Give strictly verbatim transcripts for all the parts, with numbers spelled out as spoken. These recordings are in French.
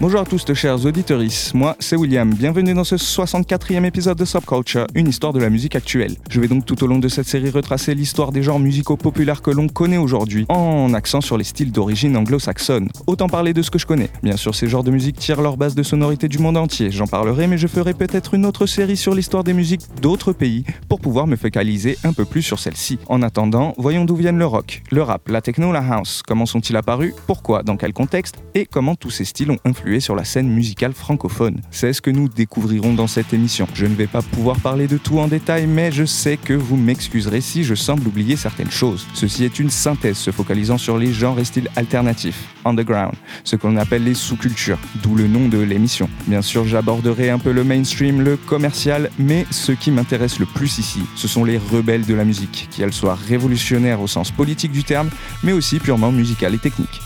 Bonjour à tous, chers auditeurs, moi c'est William, bienvenue dans ce soixante-quatrième épisode de Subculture, une histoire de la musique actuelle. Je vais donc tout au long de cette série retracer l'histoire des genres musicaux populaires que l'on connaît aujourd'hui, en accent sur les styles d'origine anglo-saxonne. Autant parler de ce que je connais. Bien sûr, ces genres de musique tirent leur base de sonorité du monde entier, j'en parlerai, mais je ferai peut-être une autre série sur l'histoire des musiques d'autres pays, pour pouvoir me focaliser un peu plus sur celle-ci. En attendant, voyons d'où viennent le rock, le rap, la techno, la house, comment sont-ils apparus, pourquoi, dans quel contexte, et comment tous ces styles ont influé sur la scène musicale francophone. C'est ce que nous découvrirons dans cette émission. Je ne vais pas pouvoir parler de tout en détail, mais je sais que vous m'excuserez si je semble oublier certaines choses. Ceci est une synthèse se focalisant sur les genres et styles alternatifs, underground, ce qu'on appelle les sous-cultures, d'où le nom de l'émission. Bien sûr, j'aborderai un peu le mainstream, le commercial, mais ce qui m'intéresse le plus ici, ce sont les rebelles de la musique, qu'elles soient révolutionnaires au sens politique du terme, mais aussi purement musicales et techniques.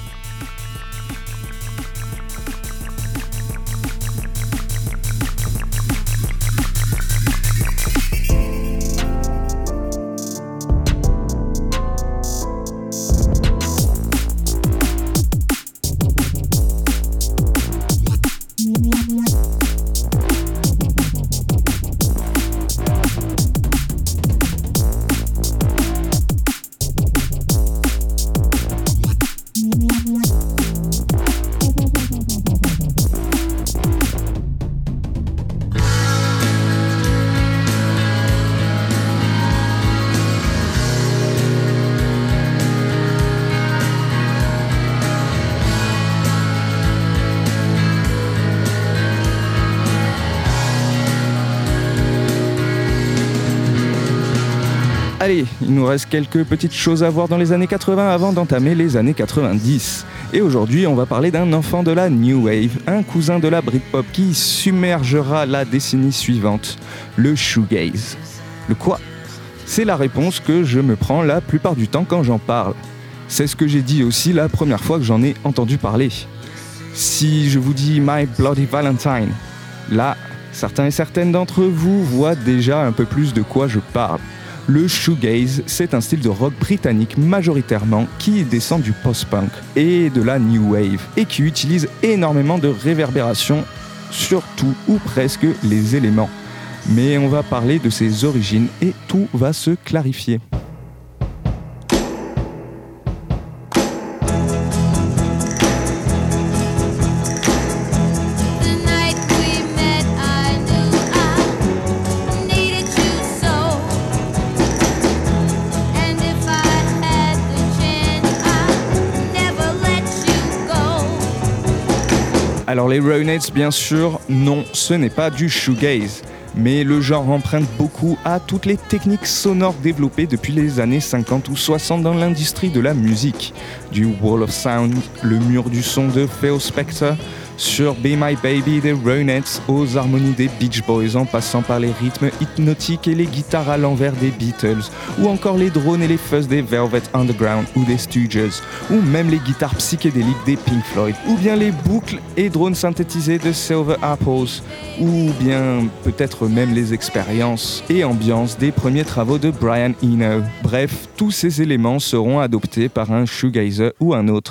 Allez, il nous reste quelques petites choses à voir dans les années quatre-vingts avant d'entamer les années quatre-vingt-dix. Et aujourd'hui, on va parler d'un enfant de la New Wave, un cousin de la Britpop qui submergera la décennie suivante, le shoegaze. Le quoi ? C'est la réponse que je me prends la plupart du temps quand j'en parle. C'est ce que j'ai dit aussi la première fois que j'en ai entendu parler. Si je vous dis My Bloody Valentine, là, certains et certaines d'entre vous voient déjà un peu plus de quoi je parle. Le shoegaze, c'est un style de rock britannique majoritairement qui descend du post-punk et de la new wave et qui utilise énormément de réverbération sur tout ou presque les éléments. Mais on va parler de ses origines et tout va se clarifier. Alors les Ronettes, bien sûr, non, ce n'est pas du shoegaze, mais le genre emprunte beaucoup à toutes les techniques sonores développées depuis les années cinquante ou soixante dans l'industrie de la musique. Du Wall of Sound, le mur du son de Phil Spector, sur Be My Baby des Ronettes, aux harmonies des Beach Boys en passant par les rythmes hypnotiques et les guitares à l'envers des Beatles, ou encore les drones et les fuzz des Velvet Underground ou des Stooges, ou même les guitares psychédéliques des Pink Floyd, ou bien les boucles et drones synthétisés de Silver Apples, ou bien peut-être même les expériences et ambiances des premiers travaux de Brian Eno. Bref, tous ces éléments seront adoptés par un shoegazer ou un autre.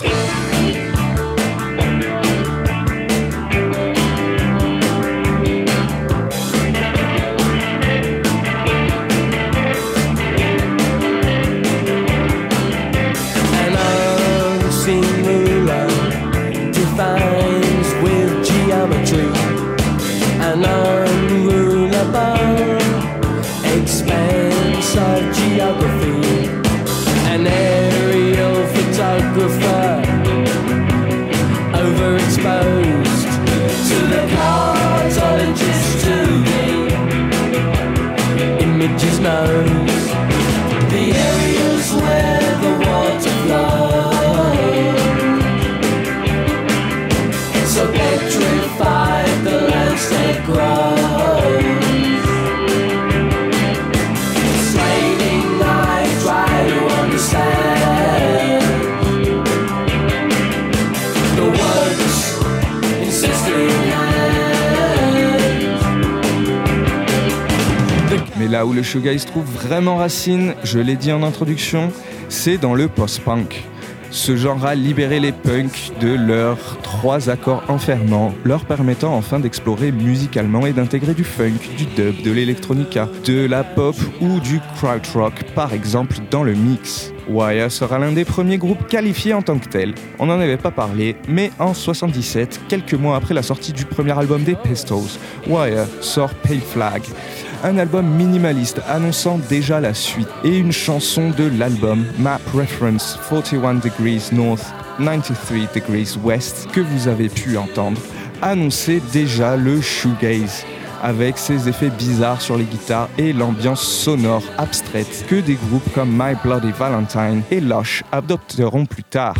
Mais là où le shoegaze trouve vraiment racine, je l'ai dit en introduction, c'est dans le post-punk. Ce genre a libéré les punks de leurs trois accords enfermants, leur permettant enfin d'explorer musicalement et d'intégrer du funk, du dub, de l'électronica, de la pop ou du krautrock par exemple dans le mix. Wire sera l'un des premiers groupes qualifiés en tant que tel. On n'en avait pas parlé, mais en soixante-dix-sept, quelques mois après la sortie du premier album des Pistols, Wire sort Pale Flag, un album minimaliste annonçant déjà la suite, et une chanson de l'album, Map Reference forty-one degrees North, ninety-three degrees West, que vous avez pu entendre, annonçait déjà le shoegaze, avec ses effets bizarres sur les guitares et l'ambiance sonore abstraite que des groupes comme My Bloody Valentine et Lush adopteront plus tard.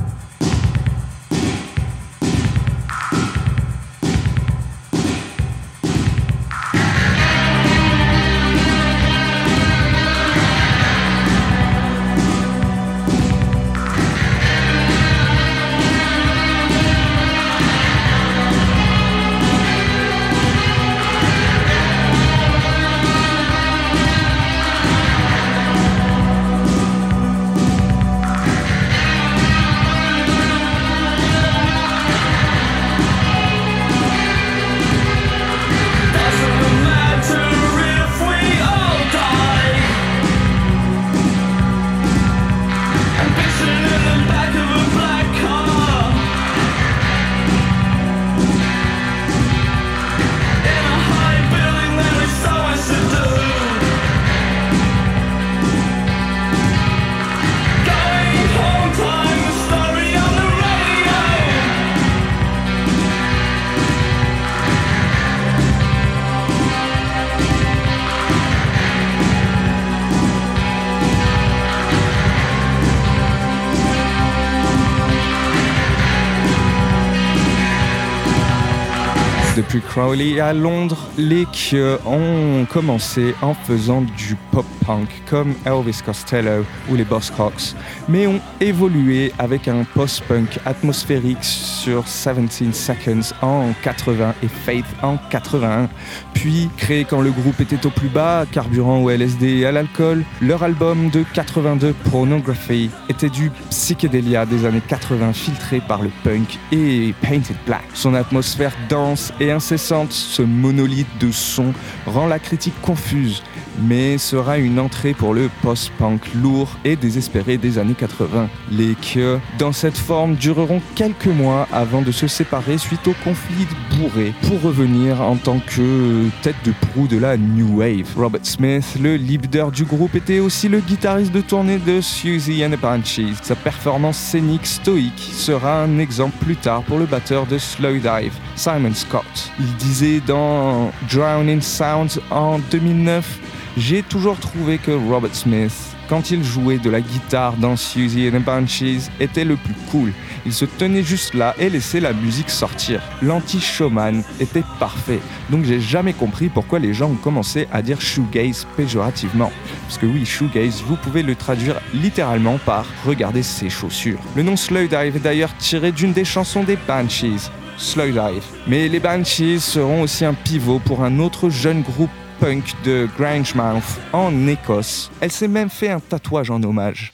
Depuis Crowley à Londres, les Cure ont commencé en faisant du pop-punk comme Elvis Costello ou les Buzzcocks, mais ont évolué avec un post-punk atmosphérique sur dix-sept Seconds en quatre-vingts et Faith en quatre-vingt-un, puis créé quand le groupe était au plus bas, carburant au L S D et à l'alcool. Leur album de quatre-vingt-deux, Pornography, était du psychédélia des années quatre-vingts filtré par le punk et Painted Black. Son atmosphère dense et incessante, ce monolithe de son rend la critique confuse, mais sera une entrée pour le post-punk lourd et désespéré des années quatre-vingts. Les Cure, dans cette forme, dureront quelques mois avant de se séparer suite au conflit bourré, pour revenir en tant que tête de proue de la New Wave. Robert Smith, le leader du groupe, était aussi le guitariste de tournée de Siouxsie and the Banshees. Sa performance scénique stoïque sera un exemple plus tard pour le batteur de Slowdive, Simon Scott. Il disait dans Drowning Sounds en deux mille neuf: « J'ai toujours trouvé que Robert Smith, quand il jouait de la guitare dans Siouxsie and the Banshees, était le plus cool. Il se tenait juste là et laissait la musique sortir. L'anti-showman était parfait. Donc j'ai jamais compris pourquoi les gens ont commencé à dire shoegaze péjorativement. Parce que oui, shoegaze, vous pouvez le traduire littéralement par « regarder ses chaussures ». Le nom Slowdive est d'ailleurs tiré d'une des chansons des Banshees, Slowdive. Mais les Banshees seront aussi un pivot pour un autre jeune groupe punk de Grangemouth en Écosse. Elle s'est même fait un tatouage en hommage.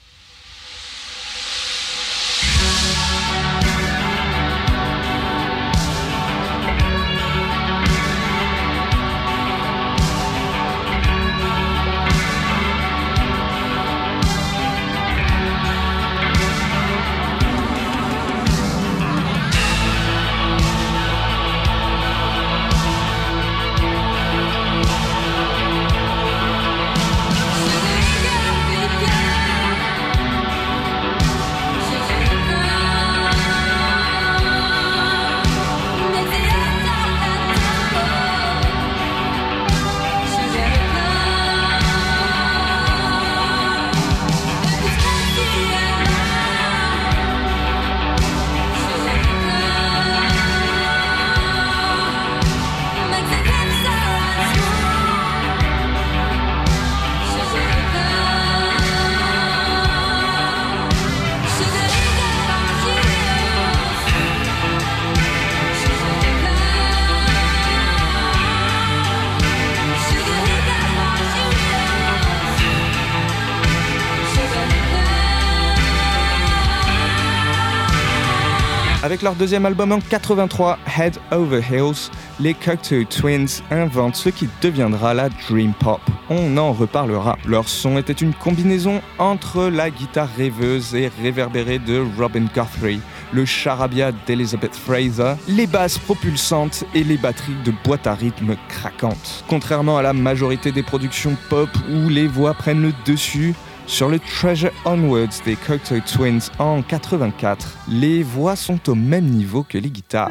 Avec leur deuxième album en quatre-vingt-trois, Head Over Heels, les Cocteau Twins inventent ce qui deviendra la Dream Pop. On en reparlera. Leur son était une combinaison entre la guitare rêveuse et réverbérée de Robin Guthrie, le charabia d'Elizabeth Fraser, les basses propulsantes et les batteries de boîte à rythme craquantes. Contrairement à la majorité des productions pop où les voix prennent le dessus, sur le Treasure Onwards des Cocteau Twins en quatre-vingt-quatre, les voix sont au même niveau que les guitares.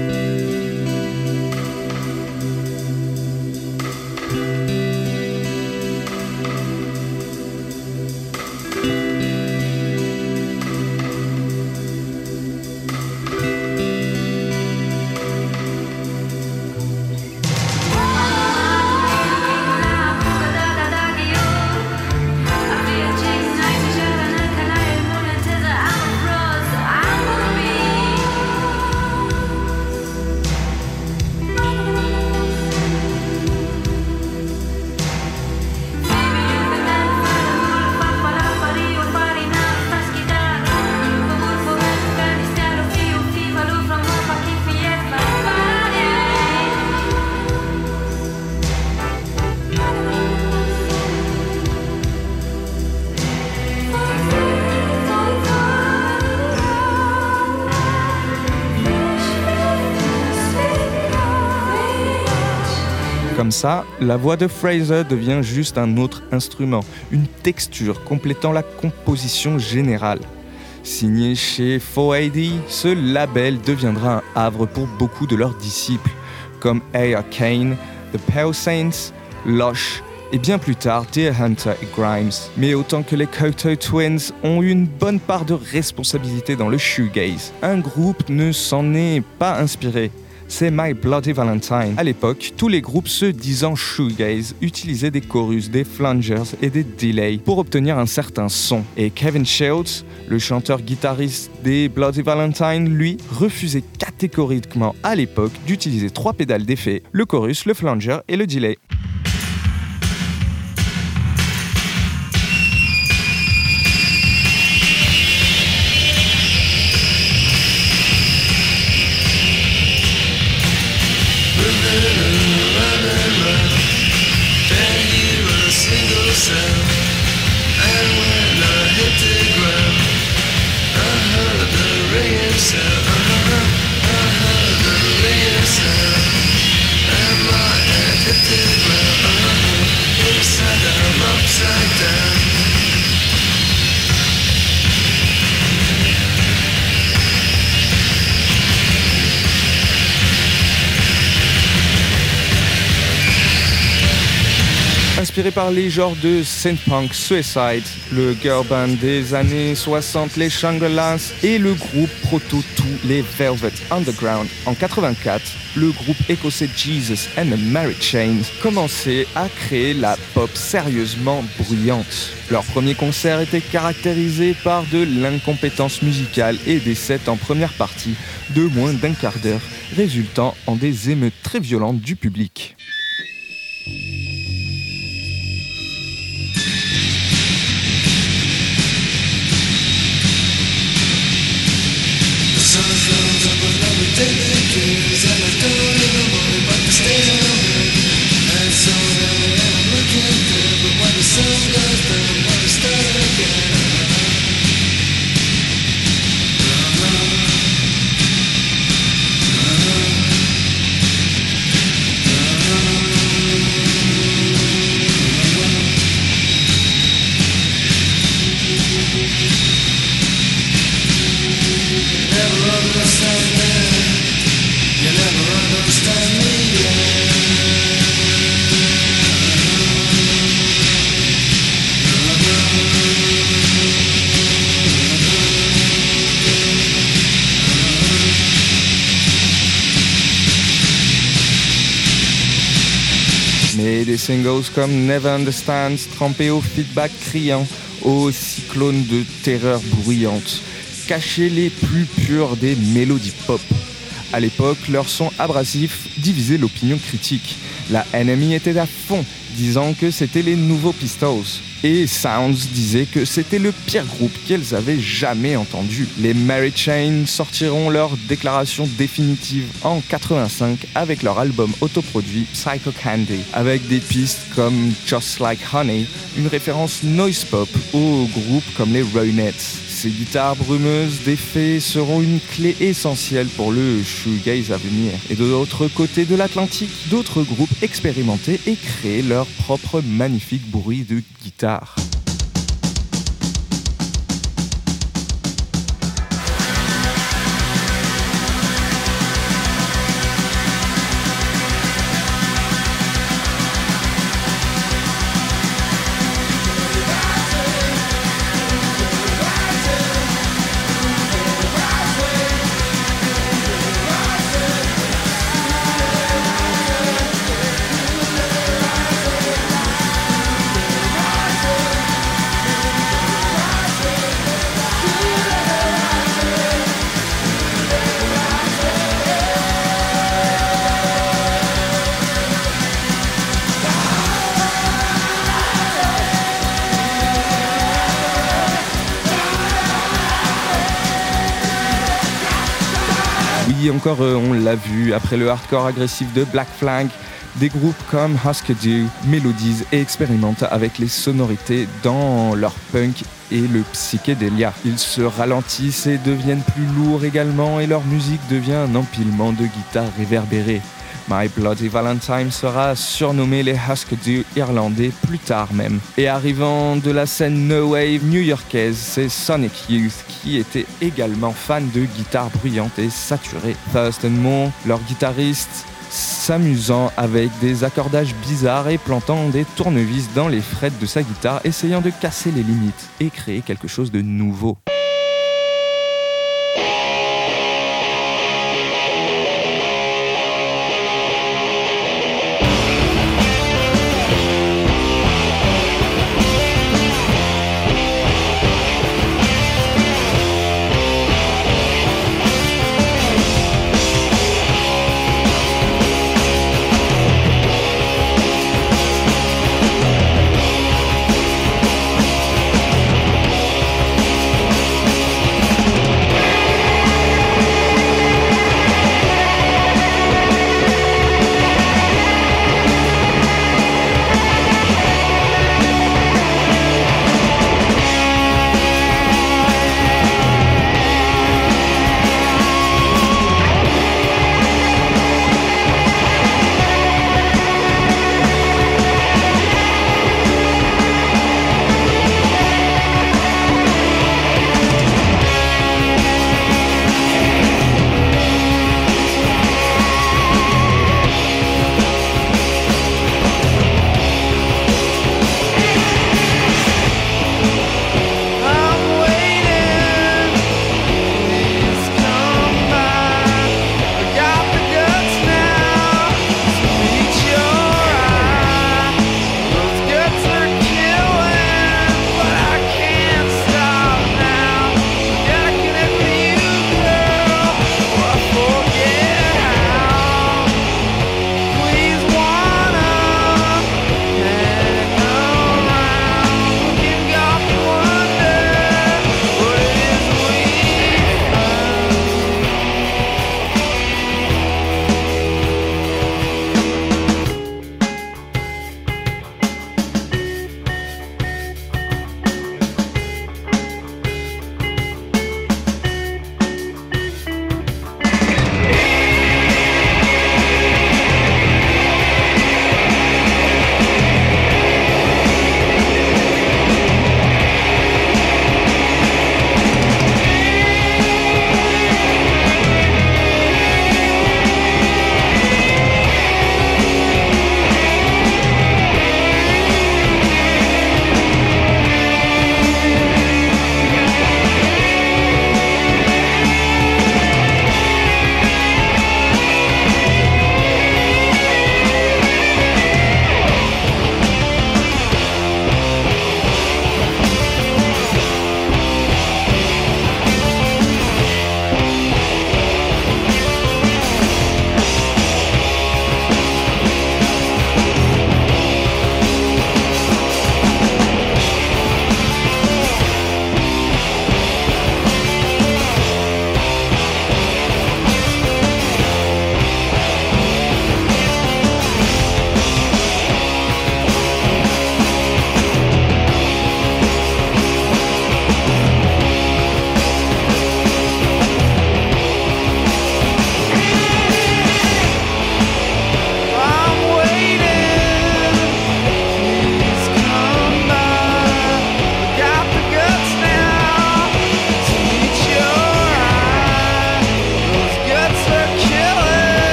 Comme ça, la voix de Fraser devient juste un autre instrument, une texture complétant la composition générale. Signé chez four A D, ce label deviendra un havre pour beaucoup de leurs disciples, comme A R Kane, The Pale Saints, Lush et bien plus tard Deer Hunter et Grimes. Mais autant que les Cocteau Twins ont eu une bonne part de responsabilité dans le shoegaze, un groupe ne s'en est pas inspiré. C'est My Bloody Valentine. À l'époque, tous les groupes se disant shoegaze utilisaient des chorus, des flangers et des delays pour obtenir un certain son. Et Kevin Shields, le chanteur-guitariste des Bloody Valentine, lui, refusait catégoriquement à l'époque d'utiliser trois pédales d'effet, le chorus, le flanger et le delay. Inspiré par les genres de synth-punk, Suicide, le girl band des années soixante, les Shangri-Las et le groupe proto-tout, les Velvet Underground. En quatre-vingt-quatre, le groupe écossais Jesus and the Mary Chains commençait à créer la pop sérieusement bruyante. Leur premier concert était caractérisé par de l'incompétence musicale et des sets en première partie de moins d'un quart d'heure, résultant en des émeutes très violentes du public. Mais des singles comme Never Understands, trempés au feedback criant, aux cyclones de terreur bruyante, cachaient les plus pures des mélodies pop. À l'époque, leur son abrasif divisait l'opinion critique. La N M E était à fond, disant que c'était les nouveaux Pistols. Et Sounds disait que c'était le pire groupe qu'elles avaient jamais entendu. Les Mary Chain sortiront leur déclaration définitive en quatre-vingt-cinq avec leur album autoproduit Psycho Candy, avec des pistes comme Just Like Honey, une référence noise pop aux groupes comme les Ronettes. Ces guitares brumeuses d'effet seront une clé essentielle pour le shoegaze à venir. Et de l'autre côté de l'Atlantique, d'autres groupes expérimentaient et créaient leur propre magnifique bruit de guitare. Oui, encore euh, on l'a vu, après le hardcore agressif de Black Flag, des groupes comme Husker Du mélodisent et expérimentent avec les sonorités dans leur punk et le psychédélia. Ils se ralentissent et deviennent plus lourds également, et leur musique devient un empilement de guitares réverbérées. My Bloody Valentine sera surnommé les Husker Du irlandais plus tard même. Et arrivant de la scène no wave new-yorkaise, c'est Sonic Youth qui était également fan de guitares bruyantes et saturées. Thurston Moore, leur guitariste, s'amusant avec des accordages bizarres et plantant des tournevis dans les frettes de sa guitare, essayant de casser les limites et créer quelque chose de nouveau.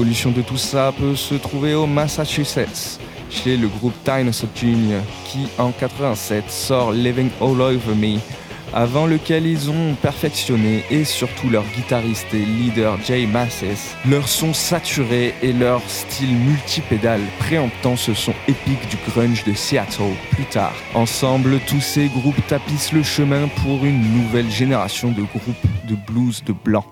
l'évolution de tout ça peut se trouver au Massachusetts, chez le groupe Dinosaur Junior, qui en quatre-vingt-sept sort Living All Over Me, avant lequel ils ont perfectionné, et surtout leur guitariste et leader Jay Mascis, leur son saturé et leur style multipédale préemptant ce son épique du grunge de Seattle plus tard. Ensemble, tous ces groupes tapissent le chemin pour une nouvelle génération de groupes de blues de blanc.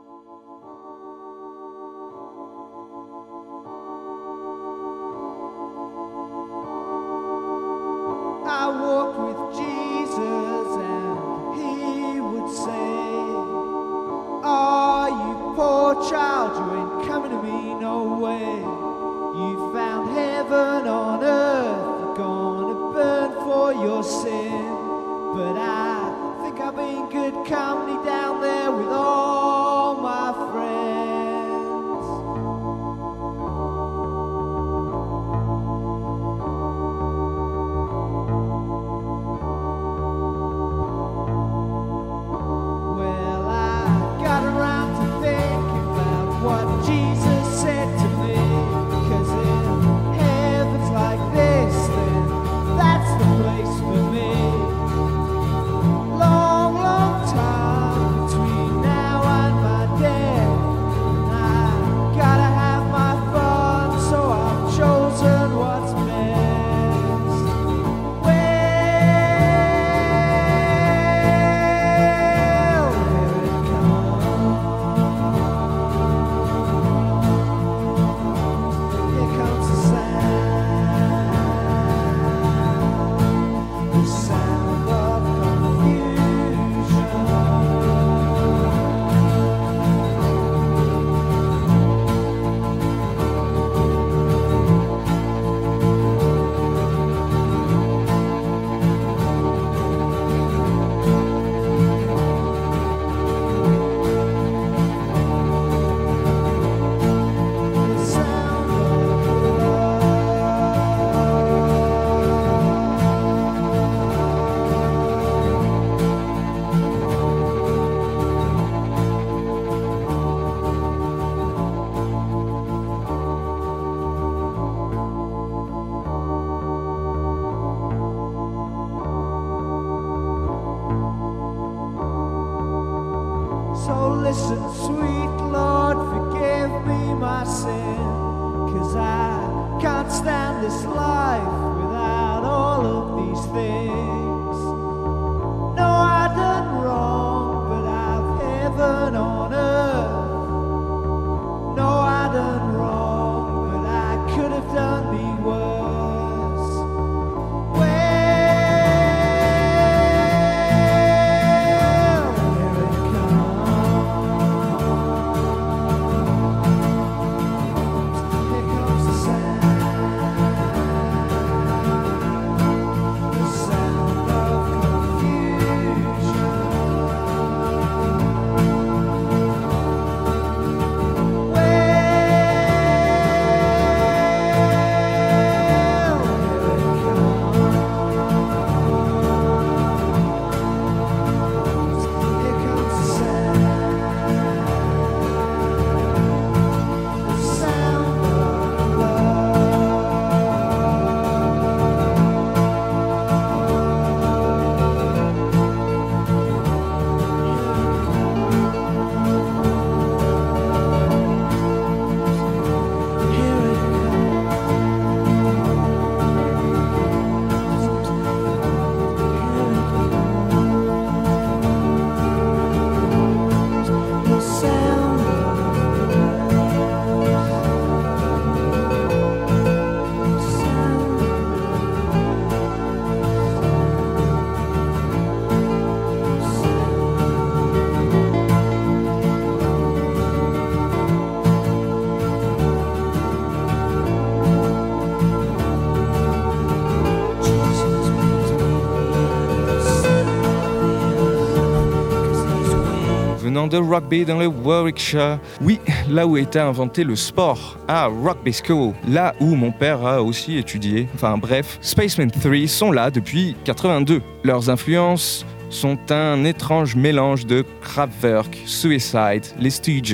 De rugby dans le Warwickshire. Oui, là où a été inventé le sport, à Rugby School, là où mon père a aussi étudié. Enfin bref, Spacemen trois sont là depuis quatre-vingt-deux. Leurs influences sont un étrange mélange de Kraftwerk, Suicide, les Stooges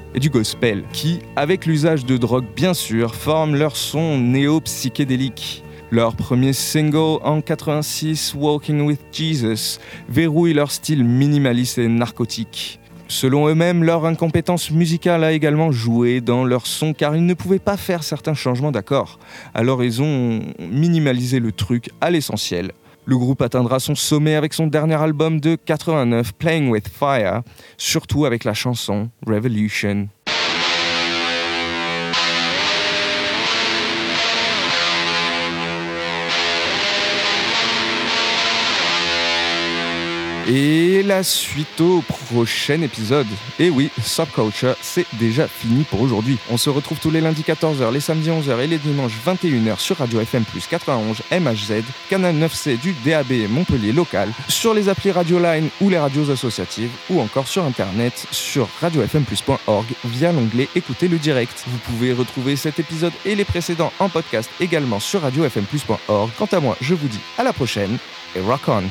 et du gospel, qui, avec l'usage de drogue bien sûr, forment leur son néo-psychédélique. Leur premier single en quatre-vingt-six, Walking with Jesus, verrouille leur style minimaliste et narcotique. Selon eux-mêmes, leur incompétence musicale a également joué dans leur son car ils ne pouvaient pas faire certains changements d'accords. Alors ils ont minimalisé le truc à l'essentiel. Le groupe atteindra son sommet avec son dernier album de quatre-vingt-neuf, Playing with Fire, surtout avec la chanson Revolution. Et la suite au prochain épisode. Et oui, Subculture, c'est déjà fini pour aujourd'hui. On se retrouve tous les lundis quatorze heures, les samedis onze heures et les dimanches vingt et une heures sur Radio F M plus quatre-vingt-onze M H Z, canal neuf C du D A B Montpellier local, sur les applis Radio Line ou les radios associatives, ou encore sur internet sur radio f m plus point org via l'onglet Écoutez le direct. Vous pouvez retrouver cet épisode et les précédents en podcast également sur radio f m plus point org. Quant à moi, je vous dis à la prochaine et rock on!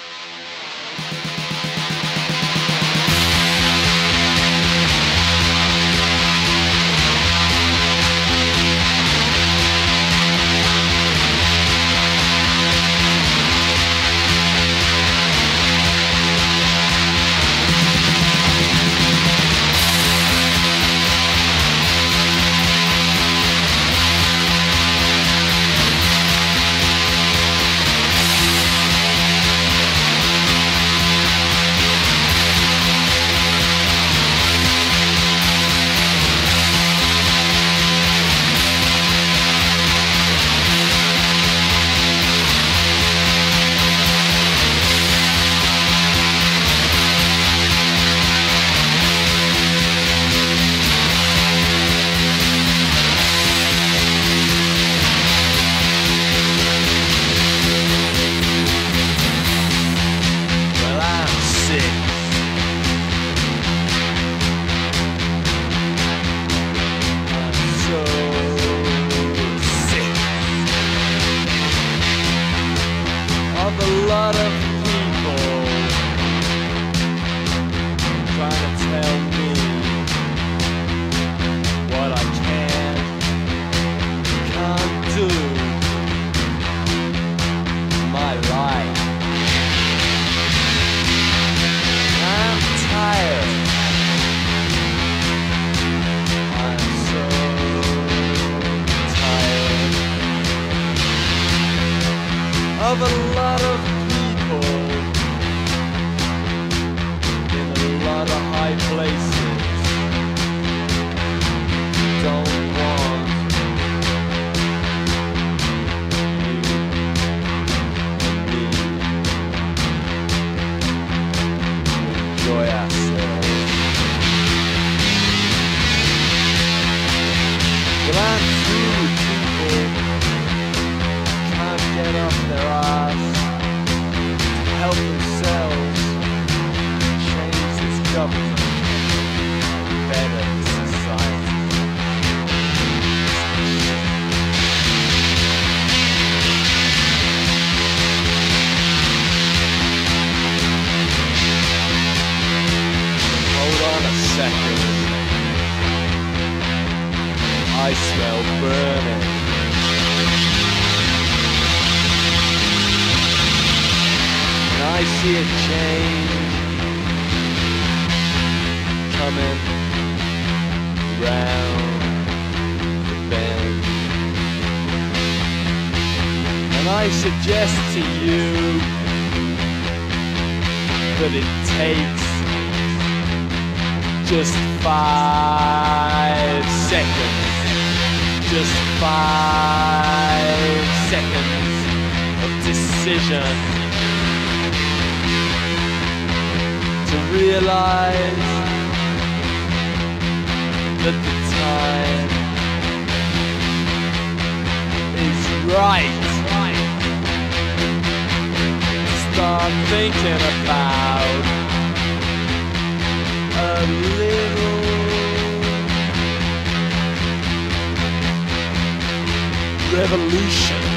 Of a lot of people in a lot of high places don't want you and me to enjoy ourselves. Well, I'm through with people can't get off their ass to help themselves change this government better society. Hold on a second, I smell burning. I see a change coming round the bend, and I suggest to you that it takes just five seconds, just five seconds of decision to realize that the time is right. Start thinking about a little revolution.